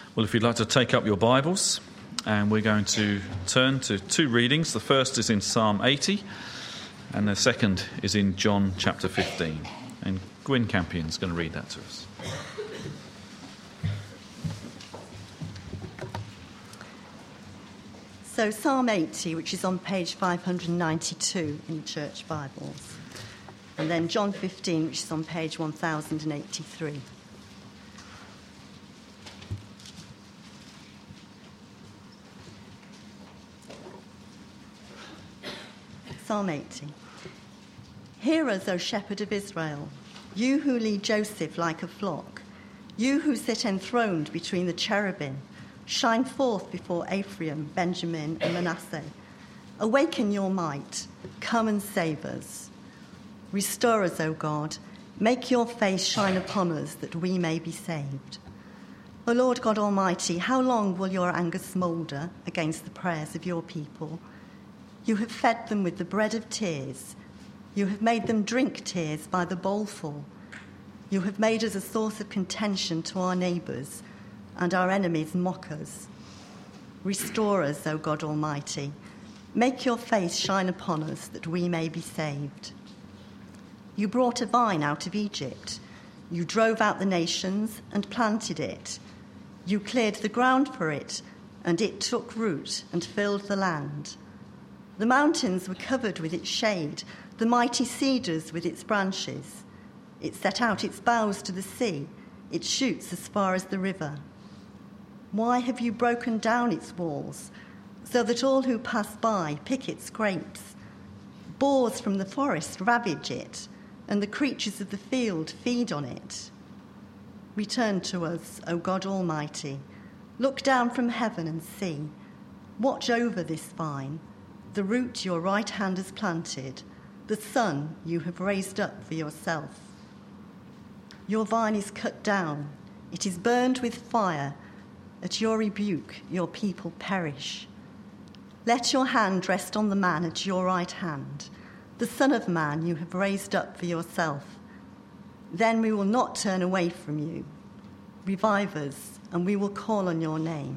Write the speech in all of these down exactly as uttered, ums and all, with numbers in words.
Well, if you'd like to take up your Bibles, and we're going to turn to two readings. The first is in Psalm eighty, and the second is in John chapter fifteen. And Gwyn Campion's going to read that to us. So Psalm eighty, which is on page five hundred ninety-two in the Church Bibles. And then John fifteen, which is on page one thousand eighty-three. Psalm eighty. Hear us, O shepherd of Israel, you who lead Joseph like a flock, you who sit enthroned between the cherubim, shine forth before Ephraim, Benjamin, and Manasseh. Awaken your might, come and save us. Restore us, O God, make your face shine upon us, that we may be saved. O Lord God Almighty, how long will your anger smoulder against the prayers of your people? You have fed them with the bread of tears. You have made them drink tears by the bowlful. You have made us a source of contention to our neighbours, and our enemies mock us. Restore us, O God Almighty. Make your face shine upon us, that we may be saved. You brought a vine out of Egypt. You drove out the nations and planted it. You cleared the ground for it, and it took root and filled the land. The mountains were covered with its shade, the mighty cedars with its branches. It set out its boughs to the sea, its shoots as far as the river. Why have you broken down its walls, so that all who pass by pick its grapes? Boars from the forest ravage it, and the creatures of the field feed on it. Return to us, O God Almighty. Look down from heaven and see. Watch over this vine, the root your right hand has planted, the son you have raised up for yourself. Your vine is cut down, it is burned with fire. At your rebuke, your people perish. Let your hand rest on the man at your right hand, the Son of Man you have raised up for yourself. Then we will not turn away from you. Revive us, and we will call on your name.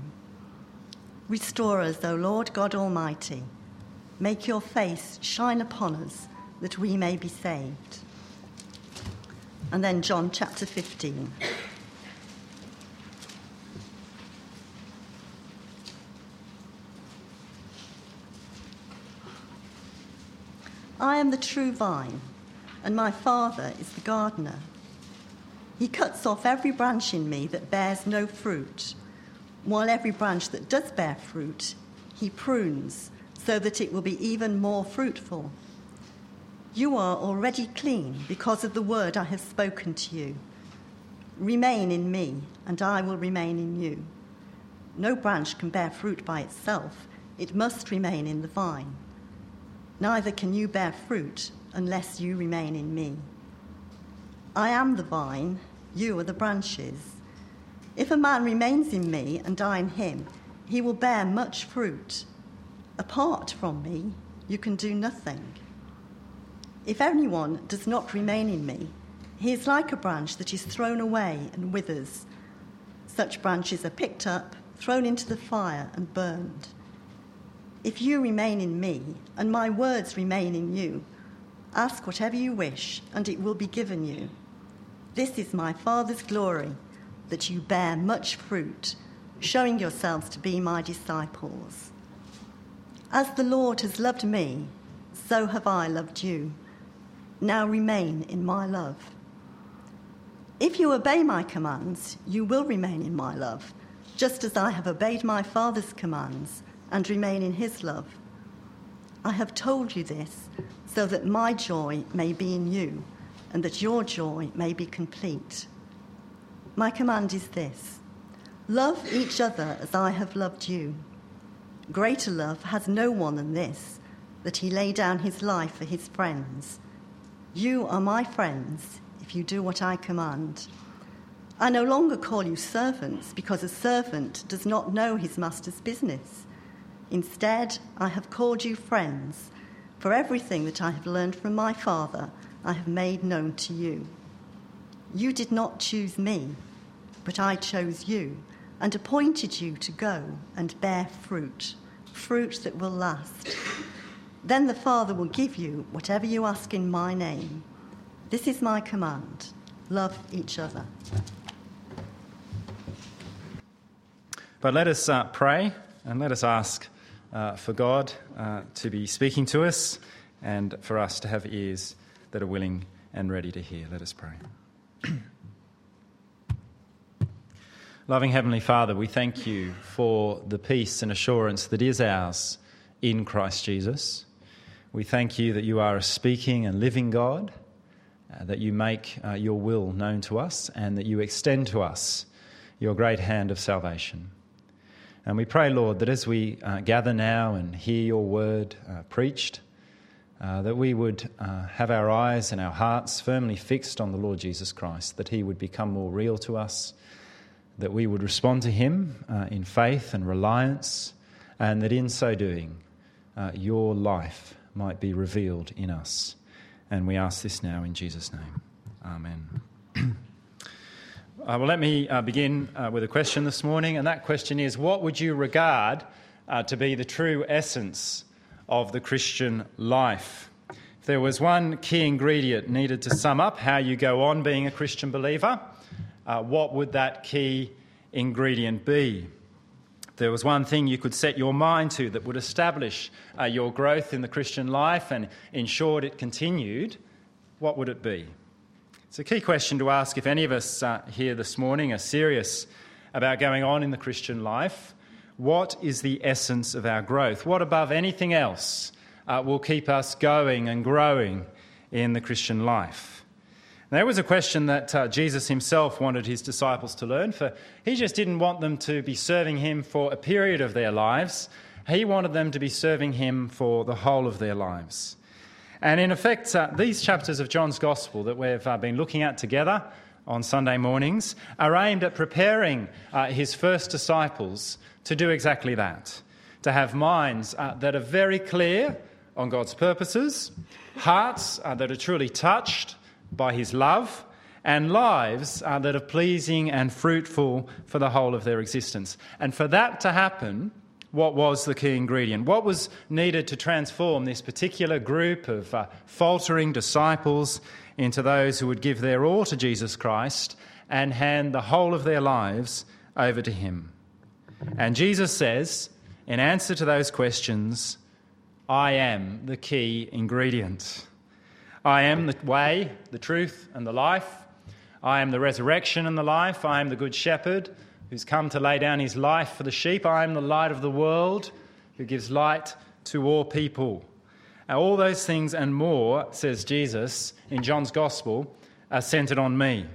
Restore us, O Lord God Almighty. Make your face shine upon us, that we may be saved. And then John chapter fifteen. I am the true vine, and my Father is the gardener. He cuts off every branch in me that bears no fruit, while every branch that does bear fruit, he prunes, so that it will be even more fruitful. You are already clean because of the word I have spoken to you. Remain in me, and I will remain in you. No branch can bear fruit by itself. It must remain in the vine. Neither can you bear fruit unless you remain in me. I am the vine, you are the branches. If a man remains in me and I in him, he will bear much fruit. Apart from me, you can do nothing. If anyone does not remain in me, he is like a branch that is thrown away and withers. Such branches are picked up, thrown into the fire, and burned. If you remain in me, and my words remain in you, ask whatever you wish, and it will be given you. This is my Father's glory, that you bear much fruit, showing yourselves to be my disciples. As the Lord has loved me, so have I loved you. Now remain in my love. If you obey my commands, you will remain in my love, just as I have obeyed my Father's commands and remain in his love. I have told you this so that my joy may be in you and that your joy may be complete. My command is this: love each other as I have loved you. Greater love has no one than this, that he lay down his life for his friends. You are my friends if you do what I command. I no longer call you servants, because a servant does not know his master's business. Instead, I have called you friends, for everything that I have learned from my Father I have made known to you. You did not choose me, but I chose you and appointed you to go and bear fruit, fruit that will last. Then the Father will give you whatever you ask in my name. This is my command: love each other. But let us uh, pray and let us ask uh, for God uh, to be speaking to us and for us to have ears that are willing and ready to hear. Let us pray. Loving Heavenly Father, we thank you for the peace and assurance that is ours in Christ Jesus. We thank you that you are a speaking and living God, uh, that you make uh, your will known to us and that you extend to us your great hand of salvation. And we pray, Lord, that as we uh, gather now and hear your word uh, preached, uh, that we would uh, have our eyes and our hearts firmly fixed on the Lord Jesus Christ, that he would become more real to us, that we would respond to him uh, in faith and reliance, and that in so doing, uh, your life might be revealed in us. And we ask this now in Jesus' name. Amen. uh, well, let me uh, begin uh, with a question this morning, and that question is, what would you regard uh, to be the true essence of the Christian life? If there was one key ingredient needed to sum up how you go on being a Christian believer, Uh, what would that key ingredient be? If there was one thing you could set your mind to that would establish uh, your growth in the Christian life and ensured it continued, what would it be? It's a key question to ask if any of us uh, here this morning are serious about going on in the Christian life. What is the essence of our growth? What above anything else uh, will keep us going and growing in the Christian life? That was a question that uh, Jesus himself wanted his disciples to learn, for he just didn't want them to be serving him for a period of their lives. He wanted them to be serving him for the whole of their lives. And in effect, uh, these chapters of John's Gospel that we've uh, been looking at together on Sunday mornings are aimed at preparing uh, his first disciples to do exactly that, to have minds uh, that are very clear on God's purposes, hearts uh, that are truly touched by his love, and lives uh, that are pleasing and fruitful for the whole of their existence. And for that to happen, what was the key ingredient? What was needed to transform this particular group of uh, faltering disciples into those who would give their all to Jesus Christ and hand the whole of their lives over to him? And Jesus says, in answer to those questions, I am the key ingredient. I am the way, the truth, and the life. I am the resurrection and the life. I am the good shepherd who's come to lay down his life for the sheep. I am the light of the world who gives light to all people. Now, all those things and more, says Jesus in John's Gospel, are centred on me.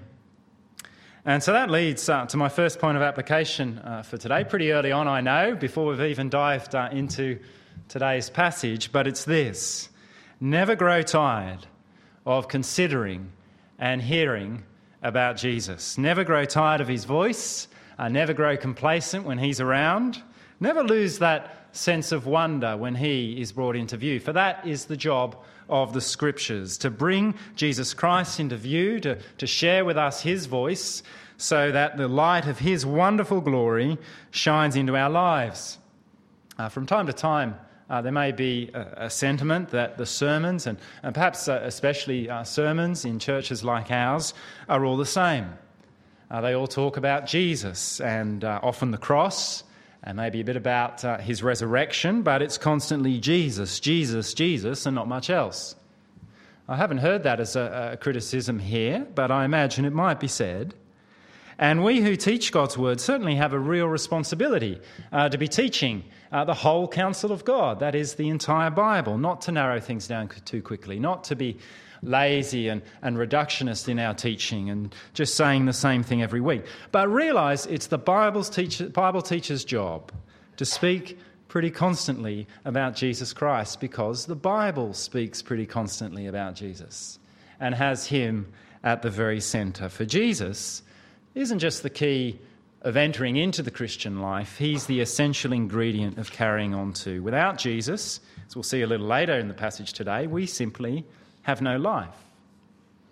And so that leads uh, to my first point of application uh, for today. Pretty early on, I know, before we've even dived uh, into today's passage, but it's this: never grow tired of considering and hearing about Jesus. Never grow tired of his voice. Uh, never grow complacent when he's around. Never lose that sense of wonder when he is brought into view. For that is the job of the Scriptures, to bring Jesus Christ into view, to, to share with us his voice so that the light of his wonderful glory shines into our lives. Uh, from time to time, Uh, there may be a, a sentiment that the sermons, and, and perhaps uh, especially uh, sermons in churches like ours, are all the same. Uh, they all talk about Jesus and uh, often the cross, and maybe a bit about uh, his resurrection, but it's constantly Jesus, Jesus, Jesus, and not much else. I haven't heard that as a, a criticism here, but I imagine it might be said. And we who teach God's word certainly have a real responsibility uh, to be teaching uh, the whole counsel of God, that is the entire Bible, not to narrow things down too quickly, not to be lazy and, and reductionist in our teaching and just saying the same thing every week. But realise it's the Bible's teacher, Bible teacher's job to speak pretty constantly about Jesus Christ, because the Bible speaks pretty constantly about Jesus and has him at the very centre. For Jesus isn't just the key of entering into the Christian life, he's the essential ingredient of carrying on too. Without Jesus, as we'll see a little later in the passage today, we simply have no life.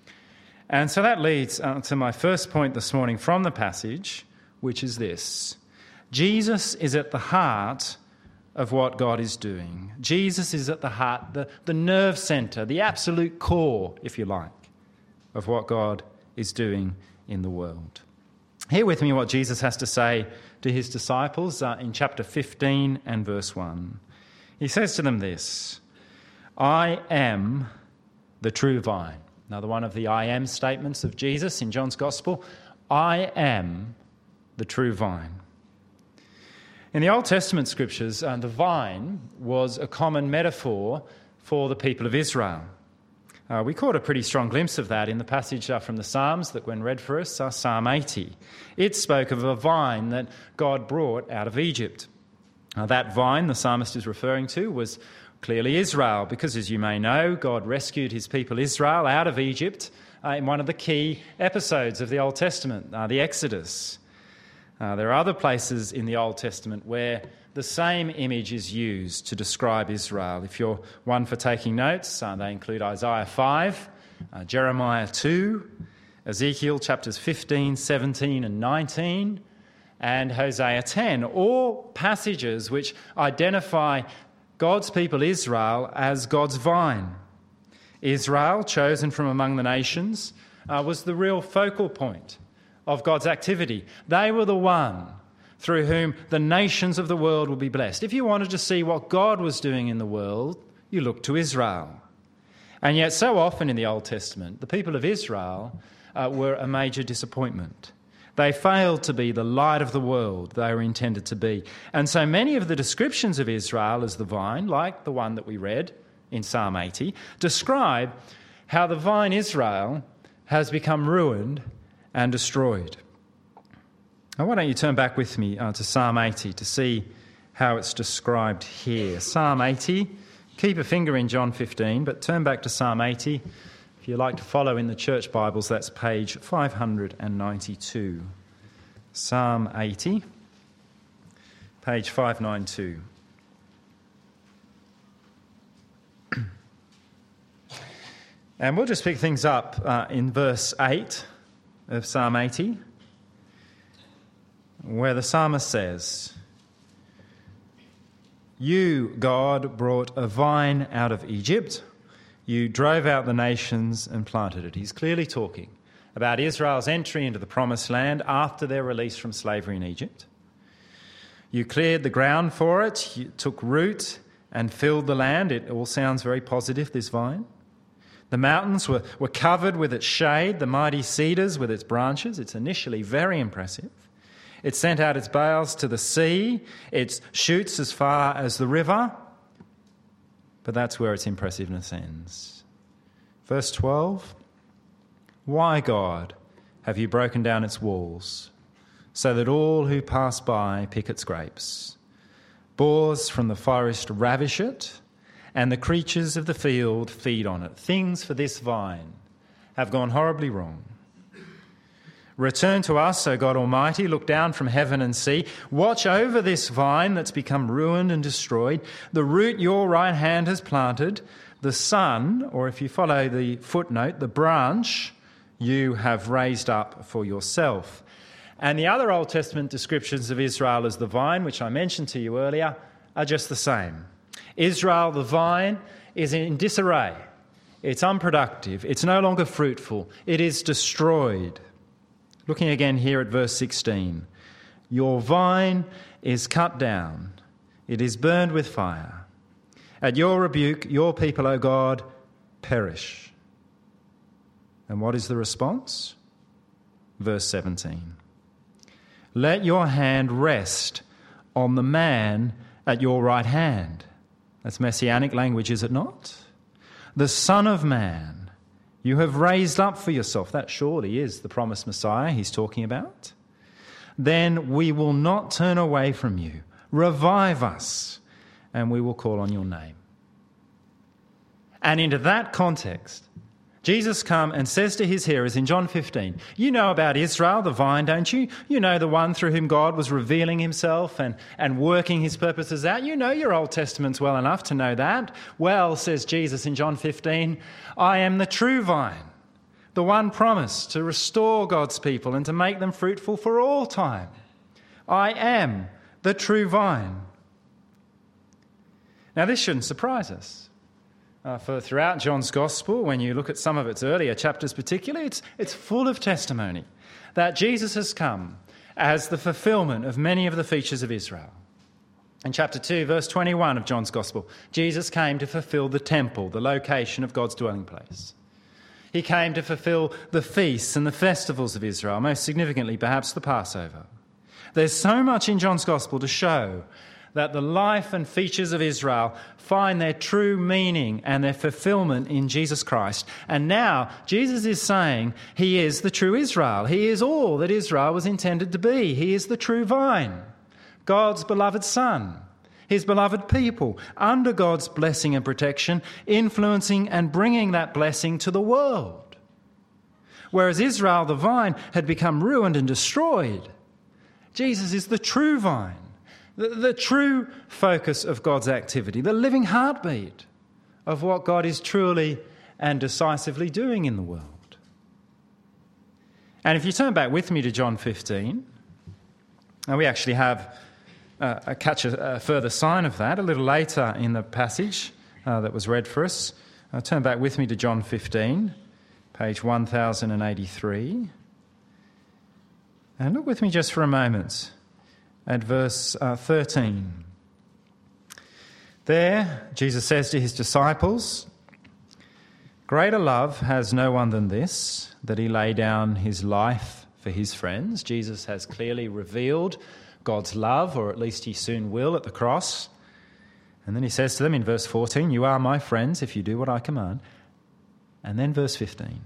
And so that leads uh, to my first point this morning from the passage, which is this: Jesus is at the heart of what God is doing. Jesus is at the heart, the, the nerve centre, the absolute core, if you like, of what God is doing in the world. Hear with me what Jesus has to say to his disciples uh, in chapter fifteen and verse one. He says to them this, I am the true vine. Another one of the I am statements of Jesus in John's Gospel. I am the true vine. In the Old Testament scriptures, uh, the vine was a common metaphor for the people of Israel. Uh, we caught a pretty strong glimpse of that in the passage uh, from the Psalms that Gwen read for us, uh, Psalm eighty. It spoke of a vine that God brought out of Egypt. Uh, that vine the psalmist is referring to was clearly Israel, because as you may know, God rescued his people Israel out of Egypt uh, in one of the key episodes of the Old Testament, uh, the Exodus. Uh, there are other places in the Old Testament where the same image is used to describe Israel. If you're one for taking notes, uh, they include Isaiah five, uh, Jeremiah two, Ezekiel chapters fifteen, seventeen and nineteen, and Hosea ten, all passages which identify God's people Israel as God's vine. Israel, chosen from among the nations, uh, was the real focal point of God's activity. They were the one through whom the nations of the world will be blessed. If you wanted to see what God was doing in the world, you looked to Israel. And yet so often in the Old Testament, the people of Israel uh, were a major disappointment. They failed to be the light of the world they were intended to be. And so many of the descriptions of Israel as the vine, like the one that we read in Psalm eighty, describe how the vine Israel has become ruined and destroyed. Now, why don't you turn back with me uh, to Psalm eighty to see how it's described here. Psalm eighty, keep a finger in John fifteen, but turn back to Psalm eighty. If you like to follow in the church Bibles, that's page five ninety-two. Psalm eighty, page five ninety-two. And we'll just pick things up uh, in verse eight of Psalm eighty, where the psalmist says, You, God, brought a vine out of Egypt. You drove out the nations and planted it. He's clearly talking about Israel's entry into the promised land after their release from slavery in Egypt. You cleared the ground for it, you took root and filled the land. It all sounds very positive, this vine. The mountains were, were covered with its shade, the mighty cedars with its branches. It's initially very impressive. It sent out its boughs to the sea. Its shoots as far as the river. But that's where its impressiveness ends. Verse twelve, Why, God, have you broken down its walls, so that all who pass by pick its grapes? Boars from the forest ravish it, and the creatures of the field feed on it. Things for this vine have gone horribly wrong. Return to us, O God Almighty, look down from heaven and see. Watch over this vine that's become ruined and destroyed, the root your right hand has planted, the son, or if you follow the footnote, the branch you have raised up for yourself. And the other Old Testament descriptions of Israel as the vine, which I mentioned to you earlier, are just the same. Israel, the vine, is in disarray. It's unproductive. It's no longer fruitful. It is destroyed. Looking again here at verse sixteen. Your vine is cut down. It is burned with fire. At your rebuke, your people, O God, perish. And what is the response? Verse seventeen. Let your hand rest on the man at your right hand. That's messianic language, is it not? The Son of Man you have raised up for yourself. That surely is the promised Messiah he's talking about. Then we will not turn away from you. Revive us, and we will call on your name. And into that context, Jesus comes and says to his hearers in John fifteen, you know about Israel, the vine, don't you? You know the one through whom God was revealing himself and, and working his purposes out. You know your Old Testaments well enough to know that. Well, says Jesus in John fifteen, I am the true vine, the one promised to restore God's people and to make them fruitful for all time. I am the true vine. Now, this shouldn't surprise us. Uh, for throughout John's Gospel, when you look at some of its earlier chapters particularly, it's, it's full of testimony that Jesus has come as the fulfillment of many of the features of Israel. In chapter two, verse twenty-one of John's Gospel, Jesus came to fulfill the temple, the location of God's dwelling place. He came to fulfill the feasts and the festivals of Israel, most significantly perhaps the Passover. There's so much in John's Gospel to show that the life and features of Israel find their true meaning and their fulfillment in Jesus Christ. And now Jesus is saying he is the true Israel. He is all that Israel was intended to be. He is the true vine, God's beloved Son, his beloved people, under God's blessing and protection, influencing and bringing that blessing to the world. Whereas Israel, the vine, had become ruined and destroyed, Jesus is the true vine, the, the true focus of God's activity, the living heartbeat of what God is truly and decisively doing in the world. And if you turn back with me to John fifteen, and we actually have uh, a catch a, a further sign of that a little later in the passage uh, that was read for us. Uh, turn back with me to John fifteen, page one thousand eighty-three. And look with me just for a moment at verse uh, thirteen. There, Jesus says to his disciples, "Greater love has no one than this, that he lay down his life for his friends." Jesus has clearly revealed God's love, or at least he soon will at the cross. And then he says to them in verse fourteen, "You are my friends if you do what I command." And then verse fifteen,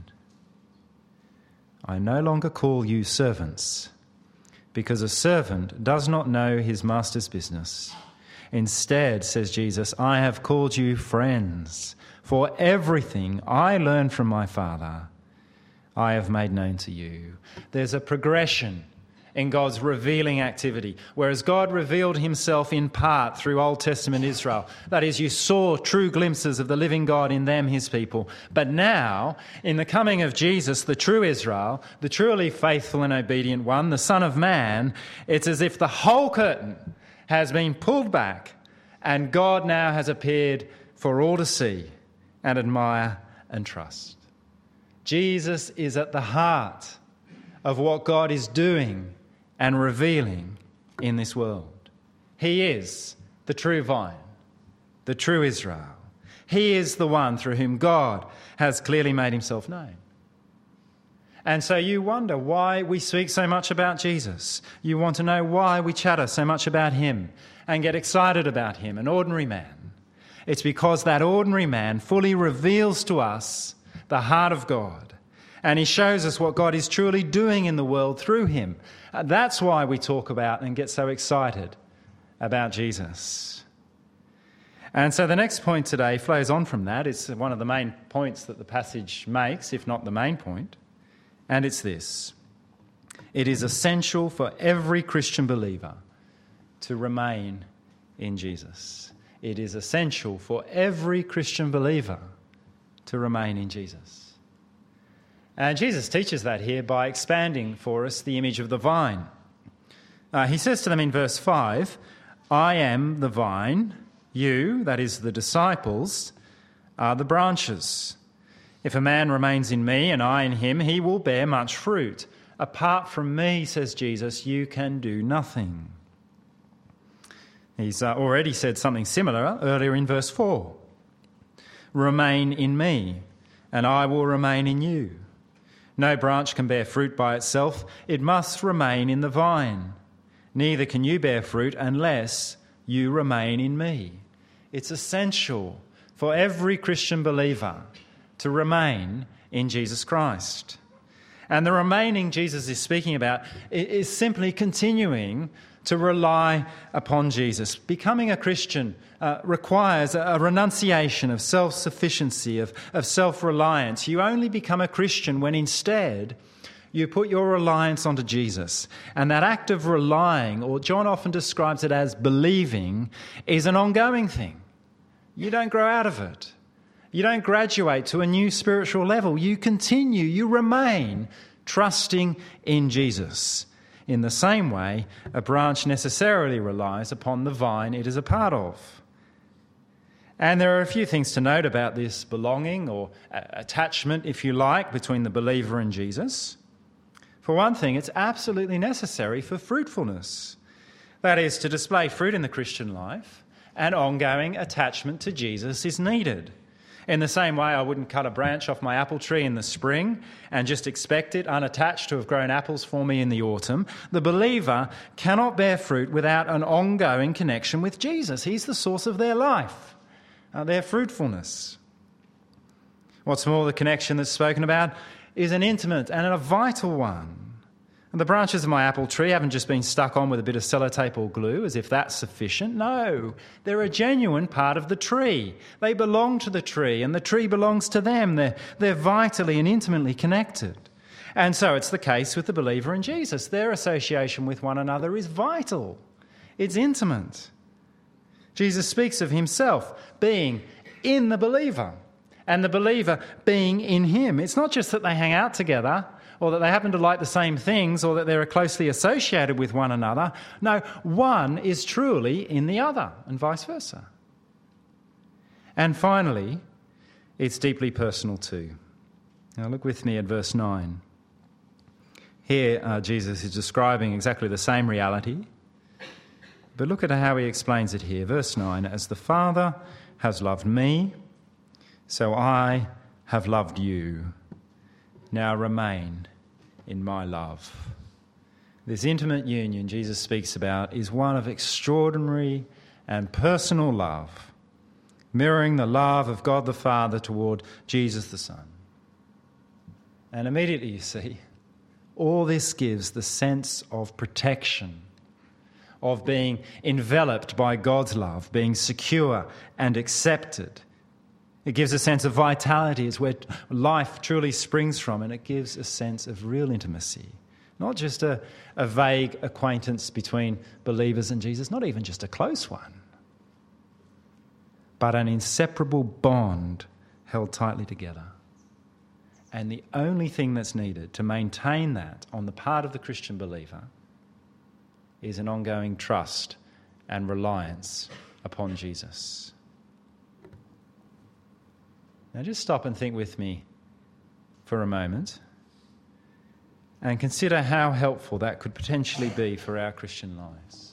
"I no longer call you servants, because a servant does not know his master's business. Instead," says Jesus, "I have called you friends, for everything I learned from my Father, I have made known to you." There's a progression in God's revealing activity. Whereas God revealed himself in part through Old Testament Israel. That is, you saw true glimpses of the living God in them, his people. But now, in the coming of Jesus, the true Israel, the truly faithful and obedient one, the Son of Man, it's as if the whole curtain has been pulled back and God now has appeared for all to see and admire and trust. Jesus is at the heart of what God is doing and revealing in this world. He is the true vine, the true Israel. He is the one through whom God has clearly made himself known. And so you wonder why we speak so much about Jesus. You want to know why we chatter so much about him and get excited about him, an ordinary man. It's because that ordinary man fully reveals to us the heart of God. And he shows us what God is truly doing in the world through him. That's why we talk about and get so excited about Jesus. And so the next point today flows on from that. It's one of the main points that the passage makes, if not the main point. And it's this: it is essential for every Christian believer to remain in Jesus. It is essential for every Christian believer to remain in Jesus. And Jesus teaches that here by expanding for us the image of the vine. Uh, he says to them in verse five, "I am the vine, you," that is the disciples, "are the branches. If a man remains in me and I in him, he will bear much fruit. Apart from me," says Jesus, "you can do nothing." He's uh, already said something similar earlier in verse four. "Remain in me, and I will remain in you. No branch can bear fruit by itself. It must remain in the vine. Neither can you bear fruit unless you remain in me." It's essential for every Christian believer to remain in Jesus Christ. And the remaining Jesus is speaking about is simply continuing to rely upon Jesus. Becoming a Christian uh, requires a, a renunciation of self-sufficiency, of, of self-reliance. You only become a Christian when instead you put your reliance onto Jesus. And that act of relying, or John often describes it as believing, is an ongoing thing. You don't grow out of it. You don't graduate to a new spiritual level. You continue, you remain trusting in Jesus. in the same way, a branch necessarily relies upon the vine it is a part of. And there are a few things to note about this belonging or attachment, if you like, between the believer and Jesus. For one thing, it's absolutely necessary for fruitfulness. That is, to display fruit in the Christian life, an ongoing attachment to Jesus is needed. In the same way, I wouldn't cut a branch off my apple tree in the spring and just expect it unattached to have grown apples for me in the autumn. The believer cannot bear fruit without an ongoing connection with Jesus. He's the source of their life, uh, their fruitfulness. What's more, the connection that's spoken about is an intimate and a vital one. And the branches of my apple tree haven't just been stuck on with a bit of sellotape or glue as if that's sufficient. No, they're a genuine part of the tree. They belong to the tree and the tree belongs to them. They're, they're vitally and intimately connected. And so it's the case with the believer in Jesus. Their association with one another is vital. It's intimate. Jesus speaks of himself being in the believer and the believer being in him. It's not just that they hang out together or that they happen to like the same things, or that they're closely associated with one another. No, one is truly in the other, and vice versa. And finally, it's deeply personal too. Now look with me at verse nine. Here, uh, Jesus is describing exactly the same reality, but look at how he explains it here. Verse nine, as the Father has loved me, so I have loved you. Now remain in my love. This intimate union Jesus speaks about is one of extraordinary and personal love, mirroring the love of God the Father toward Jesus the Son. And immediately you see, all this gives the sense of protection, of being enveloped by God's love, being secure and accepted. It gives a sense of vitality. It's where life truly springs from, and it gives a sense of real intimacy. Not just a, a vague acquaintance between believers and Jesus, not even just a close one, but an inseparable bond held tightly together. And the only thing that's needed to maintain that on the part of the Christian believer is an ongoing trust and reliance upon Jesus. Now just stop and think with me for a moment and consider how helpful that could potentially be for our Christian lives.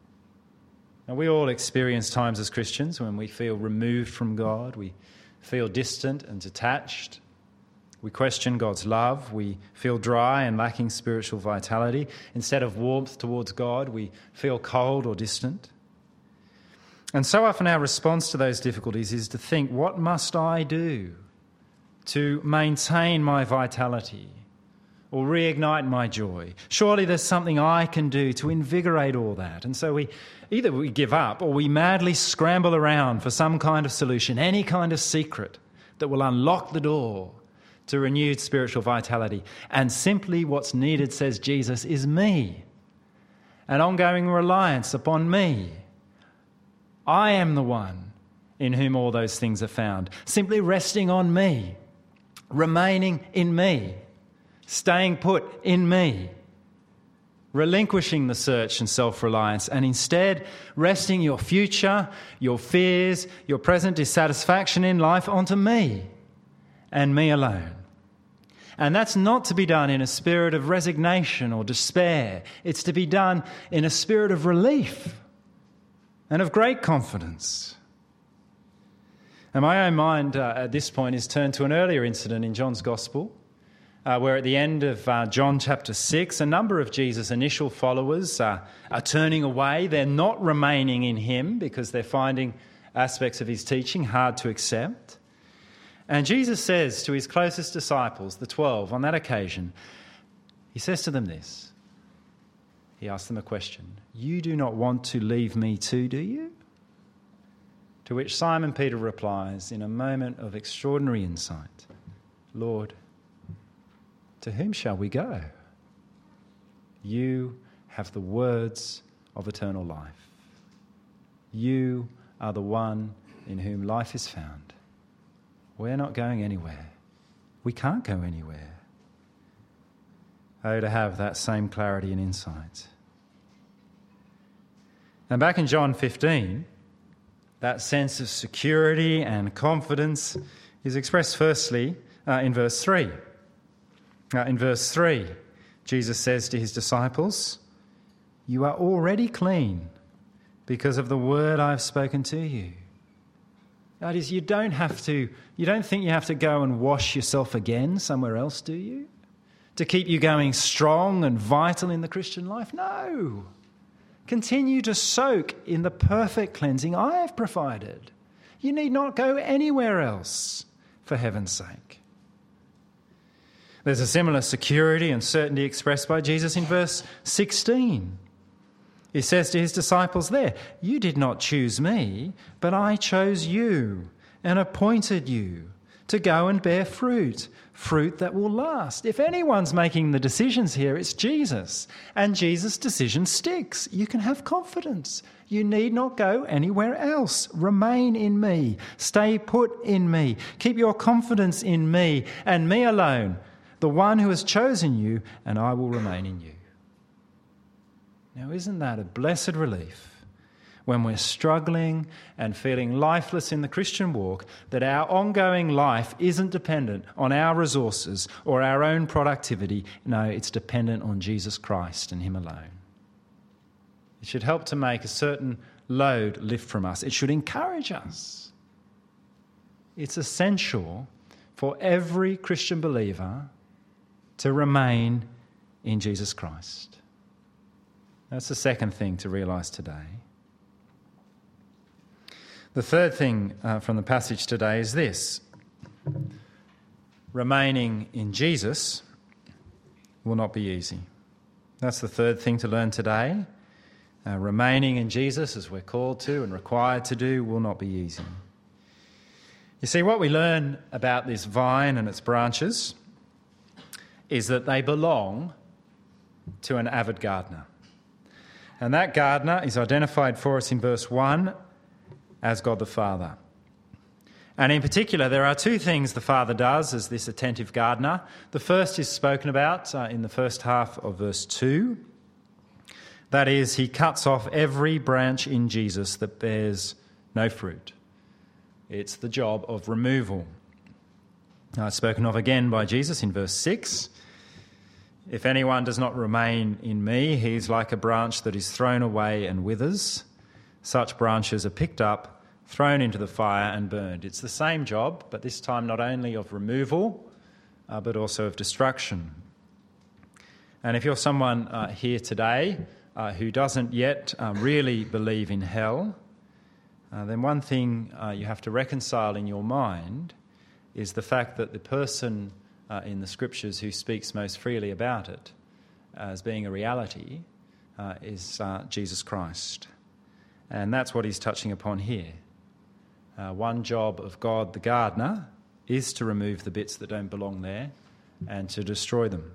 Now we all experience times as Christians when we feel removed from God, we feel distant and detached, we question God's love, we feel dry and lacking spiritual vitality. Instead of warmth towards God, we feel cold or distant. And so often our response to those difficulties is to think, what must I do to maintain my vitality or reignite my joy? Surely there's something I can do to invigorate all that. And so we either we give up or we madly scramble around for some kind of solution, any kind of secret that will unlock the door to renewed spiritual vitality. And simply what's needed, says Jesus, is me, an ongoing reliance upon me. I am the one in whom all those things are found. Simply resting on me, remaining in me, staying put in me, relinquishing the search and self-reliance, and instead resting your future, your fears, your present dissatisfaction in life onto me and me alone. And that's not to be done in a spirit of resignation or despair. It's to be done in a spirit of relief and of great confidence. And my own mind uh, at this point is turned to an earlier incident in John's Gospel, uh, where at the end of uh, John chapter six, a number of Jesus' initial followers uh, are turning away. They're not remaining in him because they're finding aspects of his teaching hard to accept. And Jesus says to his closest disciples, the twelve, on that occasion, he says to them this. He asks them a question. You do not want to leave me too, do you? To which Simon Peter replies in a moment of extraordinary insight, Lord, to whom shall we go? You have the words of eternal life. You are the one in whom life is found. We're not going anywhere. We can't go anywhere. Oh, to have that same clarity and insight. And back in John fifteen, that sense of security and confidence is expressed firstly uh, in verse three. Uh, in verse three, Jesus says to his disciples, "You are already clean because of the word I've spoken to you." That is, you don't have to, you don't think you have to go and wash yourself again somewhere else, do you? To keep you going strong and vital in the Christian life? No. Continue to soak in the perfect cleansing I have provided. You need not go anywhere else, for heaven's sake. There's a similar security and certainty expressed by Jesus in verse sixteen. He says to his disciples there, "You did not choose me, but I chose you and appointed you to go and bear fruit, fruit that will last." If anyone's making the decisions here, it's Jesus. And Jesus' decision sticks. You can have confidence. You need not go anywhere else. Remain in me. Stay put in me. Keep your confidence in me and me alone, the one who has chosen you, and I will remain in you. Now, isn't that a blessed relief when we're struggling and feeling lifeless in the Christian walk, that our ongoing life isn't dependent on our resources or our own productivity? No, it's dependent on Jesus Christ and him alone. It should help to make a certain load lift from us. It should encourage us. It's essential for every Christian believer to remain in Jesus Christ. That's the second thing to realise today. The third thing uh, from the passage today is this: remaining in Jesus will not be easy. That's the third thing to learn today. Uh, remaining in Jesus, as we're called to and required to do, will not be easy. You see, what we learn about this vine and its branches is that they belong to an avid gardener. And that gardener is identified for us in verse one as God the Father. And in particular, there are two things the Father does as this attentive gardener. The first is spoken about uh, in the first half of verse two. That is, he cuts off every branch in Jesus that bears no fruit. It's the job of removal. Uh, spoken of again by Jesus in verse six. "If anyone does not remain in me, he is like a branch that is thrown away and withers. Such branches are picked up, thrown into the fire and burned." It's the same job, but this time not only of removal, uh, but also of destruction. And if you're someone uh, here today uh, who doesn't yet uh, really believe in hell, uh, then one thing uh, you have to reconcile in your mind is the fact that the person Uh, in the Scriptures who speaks most freely about it as being a reality uh, is uh, Jesus Christ. And that's what he's touching upon here. Uh, one job of God the gardener is to remove the bits that don't belong there and to destroy them.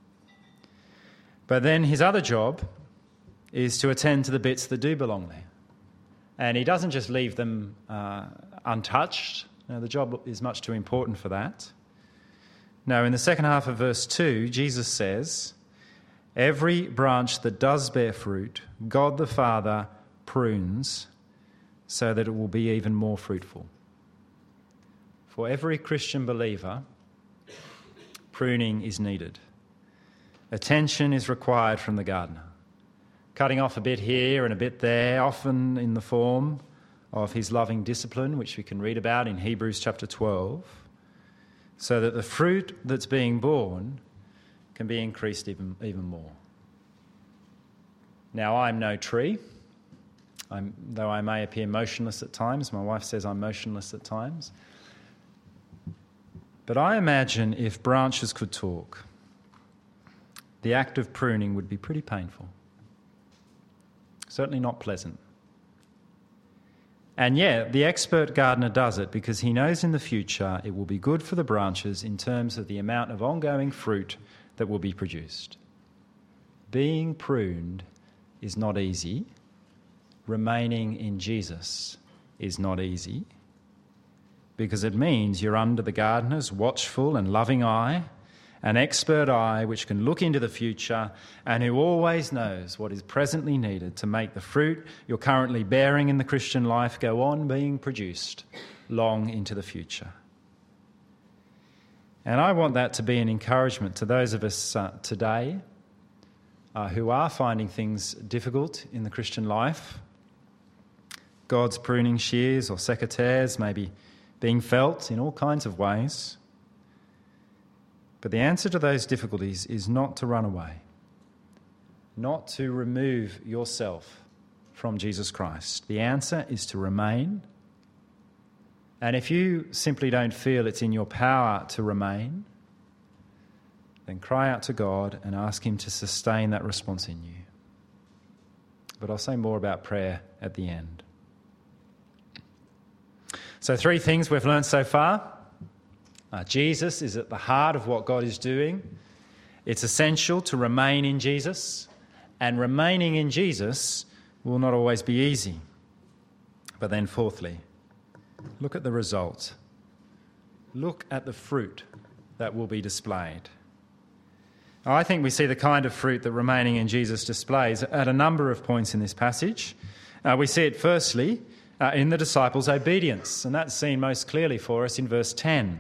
But then his other job is to attend to the bits that do belong there. And he doesn't just leave them uh, untouched. No, the job is much too important for that. Now, in the second half of verse two, Jesus says, "Every branch that does bear fruit, God the Father prunes so that it will be even more fruitful." For every Christian believer, pruning is needed. Attention is required from the gardener, cutting off a bit here and a bit there, often in the form of his loving discipline, which we can read about in Hebrews chapter twelve. So that the fruit that's being borne can be increased even, even more. Now, I'm no tree, I'm, though I may appear motionless at times. My wife says I'm motionless at times. But I imagine if branches could talk, the act of pruning would be pretty painful. Certainly not pleasant. And yet, the expert gardener does it because he knows in the future it will be good for the branches in terms of the amount of ongoing fruit that will be produced. Being pruned is not easy. Remaining in Jesus is not easy, because it means you're under the gardener's watchful and loving eye, an expert eye which can look into the future and who always knows what is presently needed to make the fruit you're currently bearing in the Christian life go on being produced long into the future. And I want that to be an encouragement to those of us uh, today uh, who are finding things difficult in the Christian life. God's pruning shears or secateurs may be being felt in all kinds of ways. But the answer to those difficulties is not to run away, not to remove yourself from Jesus Christ. The answer is to remain. And if you simply don't feel it's in your power to remain, then cry out to God and ask him to sustain that response in you. But I'll say more about prayer at the end. So three things we've learned so far. Uh, Jesus is at the heart of what God is doing. It's essential to remain in Jesus, and remaining in Jesus will not always be easy. But then fourthly, look at the result. Look at the fruit that will be displayed. I think we see the kind of fruit that remaining in Jesus displays at a number of points in this passage. Uh, we see it firstly uh, in the disciples' obedience, and that's seen most clearly for us in verse ten.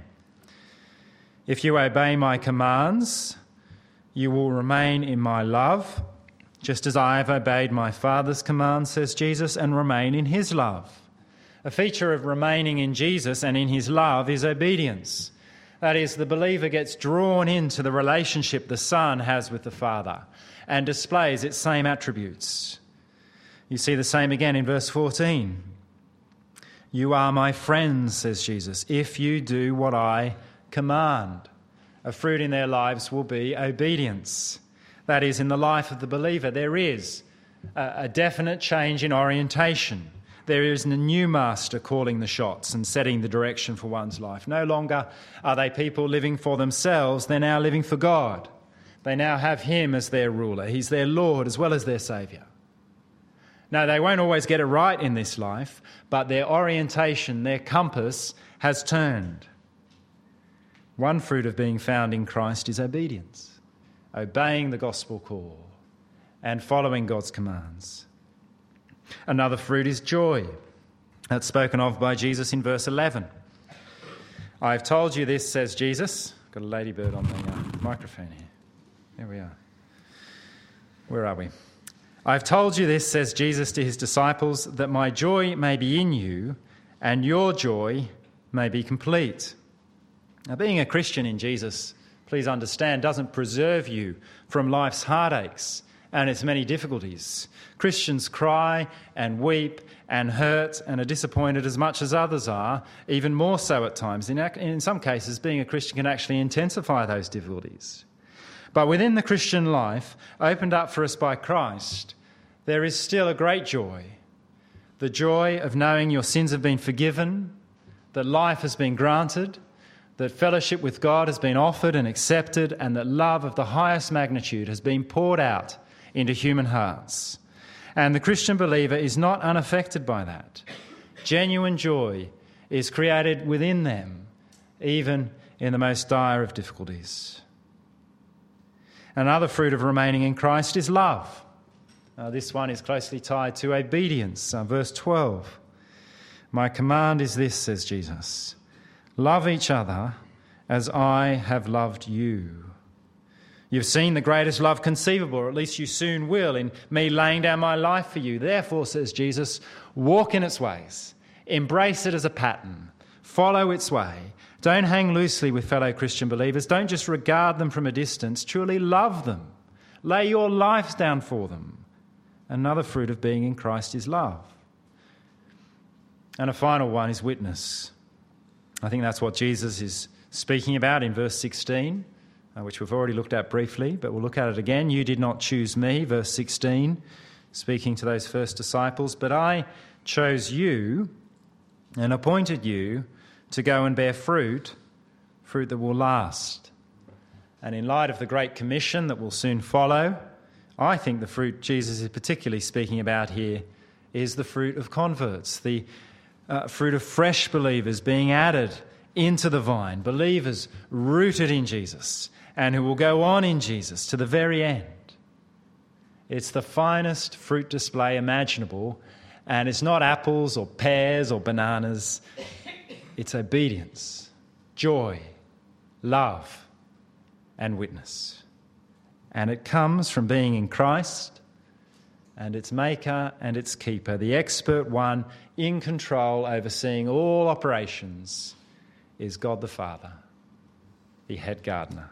If you obey my commands, you will remain in my love, just as I have obeyed my Father's commands, says Jesus, and remain in his love. A feature of remaining in Jesus and in his love is obedience. That is, the believer gets drawn into the relationship the Son has with the Father and displays its same attributes. You see the same again in verse fourteen. You are my friends, says Jesus, if you do what I command. A fruit in their lives will be obedience. That is, in the life of the believer, there is a, a definite change in orientation. There is a new master calling the shots and setting the direction for one's life. No longer are they people living for themselves, they're now living for God. They now have him as their ruler. He's their Lord as well as their Saviour. Now, they won't always get it right in this life, but their orientation, their compass has turned. One fruit of being found in Christ is obedience, obeying the gospel call and following God's commands. Another fruit is joy. That's spoken of by Jesus in verse eleven. I've told you this, says Jesus. Got a ladybird on the uh, microphone here. There we are. Where are we? I've told you this, says Jesus to his disciples, that my joy may be in you and your joy may be complete. Now, being a Christian in Jesus, please understand, doesn't preserve you from life's heartaches and its many difficulties. Christians cry and weep and hurt and are disappointed as much as others are, even more so at times. In, in some cases, being a Christian can actually intensify those difficulties. But within the Christian life, opened up for us by Christ, there is still a great joy. The joy of knowing your sins have been forgiven, that life has been granted, that fellowship with God has been offered and accepted, and that love of the highest magnitude has been poured out into human hearts. And the Christian believer is not unaffected by that. Genuine joy is created within them, even in the most dire of difficulties. Another fruit of remaining in Christ is love. Uh, this one is closely tied to obedience. Uh, verse twelve. My command is this, says Jesus. Love each other as I have loved you. You've seen the greatest love conceivable, or at least you soon will, in me laying down my life for you. Therefore, says Jesus, walk in its ways. Embrace it as a pattern. Follow its way. Don't hang loosely with fellow Christian believers. Don't just regard them from a distance. Truly love them. Lay your lives down for them. Another fruit of being in Christ is love. And a final one is witness. I think that's what Jesus is speaking about in verse sixteen, uh, which we've already looked at briefly, but we'll look at it again. You did not choose me, verse sixteen, speaking to those first disciples, but I chose you and appointed you to go and bear fruit, fruit that will last. And in light of the Great Commission that will soon follow, I think the fruit Jesus is particularly speaking about here is the fruit of converts, the uh, fruit of fresh believers being added into the vine, believers rooted in Jesus and who will go on in Jesus to the very end. It's the finest fruit display imaginable, and it's not apples or pears or bananas. It's obedience, joy, love, and witness. And it comes from being in Christ and its maker and its keeper, the expert one in control, overseeing all operations, is God the Father, the head gardener.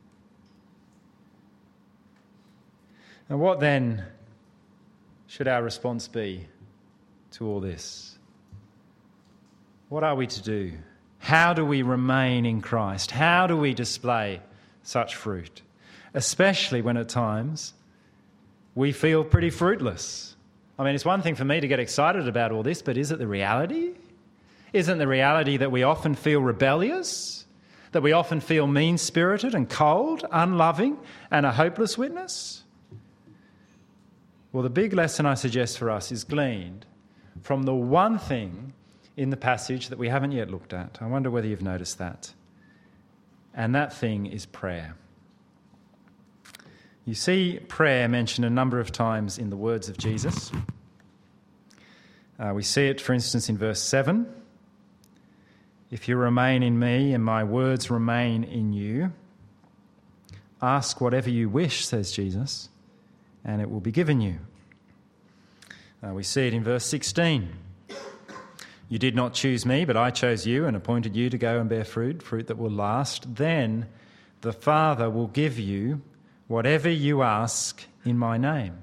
And what then should our response be to all this? What are we to do? How do we remain in Christ? How do we display such fruit? Especially when at times we feel pretty fruitless. I mean, it's one thing for me to get excited about all this, but is it the reality? Isn't the reality that we often feel rebellious? That we often feel mean-spirited and cold, unloving, and a hopeless witness? Well, the big lesson I suggest for us is gleaned from the one thing in the passage that we haven't yet looked at. I wonder whether you've noticed that. And that thing is prayer. You see prayer mentioned a number of times in the words of Jesus. Uh, we see it, for instance, in verse seven. If you remain in me and my words remain in you, ask whatever you wish, says Jesus, and it will be given you. Uh, we see it in verse sixteen. You did not choose me, but I chose you and appointed you to go and bear fruit, fruit that will last. Then the Father will give you whatever you ask in my name.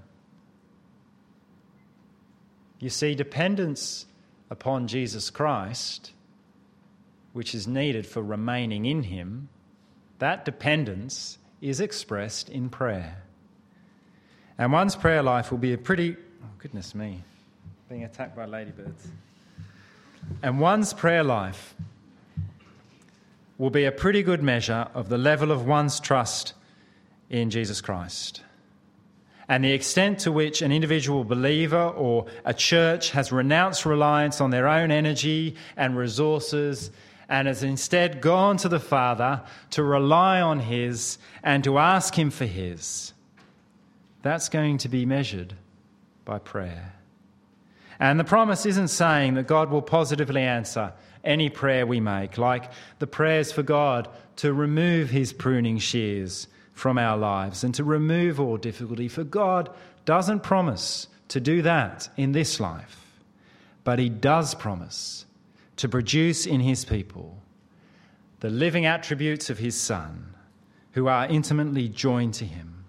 You see, dependence upon Jesus Christ, which is needed for remaining in him, that dependence is expressed in prayer. And one's prayer life will be a pretty... Oh, goodness me, being attacked by ladybirds. And one's prayer life will be a pretty good measure of the level of one's trust in Jesus Christ and the extent to which an individual believer or a church has renounced reliance on their own energy and resources and has instead gone to the Father to rely on his and to ask him for his. That's going to be measured by prayer. And the promise isn't saying that God will positively answer any prayer we make, like the prayers for God to remove his pruning shears from our lives and to remove all difficulty. For God doesn't promise to do that in this life, but he does promise to produce in his people the living attributes of his Son, who are intimately joined to him.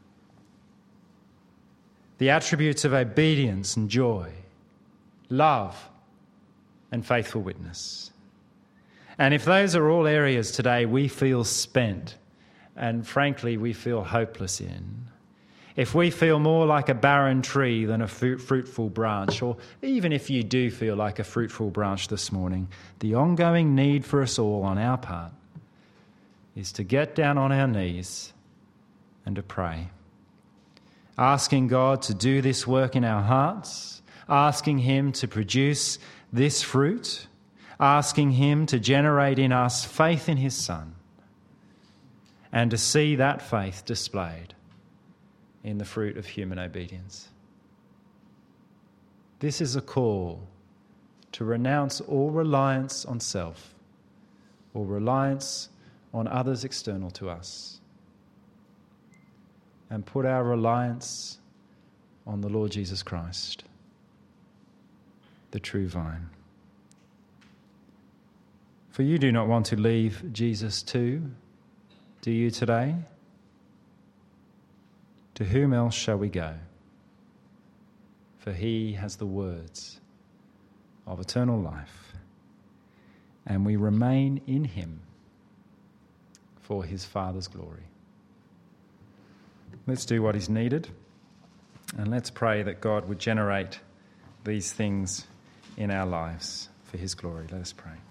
The attributes of obedience and joy, love and faithful witness. And if those are all areas today we feel spent and frankly we feel hopeless in, if we feel more like a barren tree than a fruitful branch, or even if you do feel like a fruitful branch this morning, the ongoing need for us all on our part is to get down on our knees and to pray, asking God to do this work in our hearts, asking him to produce this fruit, asking him to generate in us faith in his Son, and to see that faith displayed in the fruit of human obedience. This is a call to renounce all reliance on self or reliance on others external to us and put our reliance on the Lord Jesus Christ, the true vine. For you do not want to leave Jesus too, do you today? To whom else shall we go? For he has the words of eternal life, and we remain in him for his Father's glory. Let's do what is needed, and let's pray that God would generate these things in our lives for his glory. Let us pray.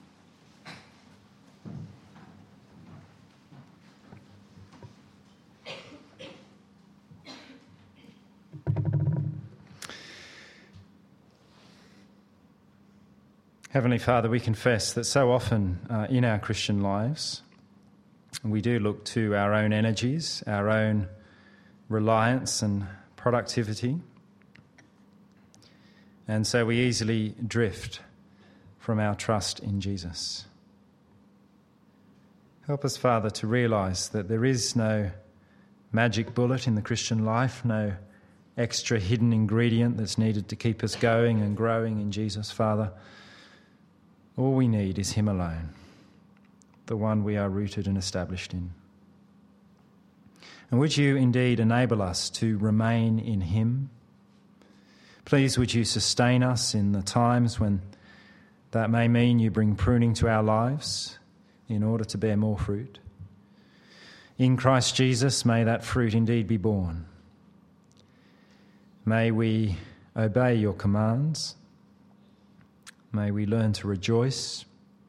Heavenly Father, we confess that so often uh, in our Christian lives We do look to our own energies, our own reliance and productivity. And so we easily drift from our trust in Jesus. Help us, Father, to realise that there is no magic bullet in the Christian life, no extra hidden ingredient that's needed to keep us going and growing in Jesus, Father. All we need is him alone, the one we are rooted and established in. And would you indeed enable us to remain in him? Please, would you sustain us in the times when that may mean you bring pruning to our lives in order to bear more fruit. In Christ Jesus, may that fruit indeed be borne. May we obey your commands. May we learn to rejoice.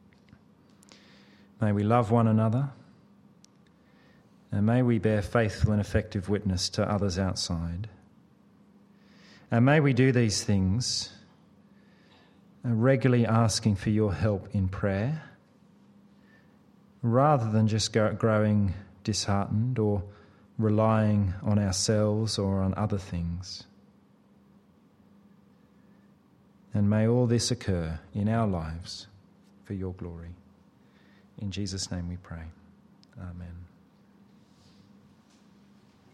May we love one another. And may we bear faithful and effective witness to others outside. And may we do these things regularly asking for your help in prayer, rather than just go, growing disheartened or relying on ourselves or on other things. And may all this occur in our lives for your glory. In Jesus' name we pray. Amen.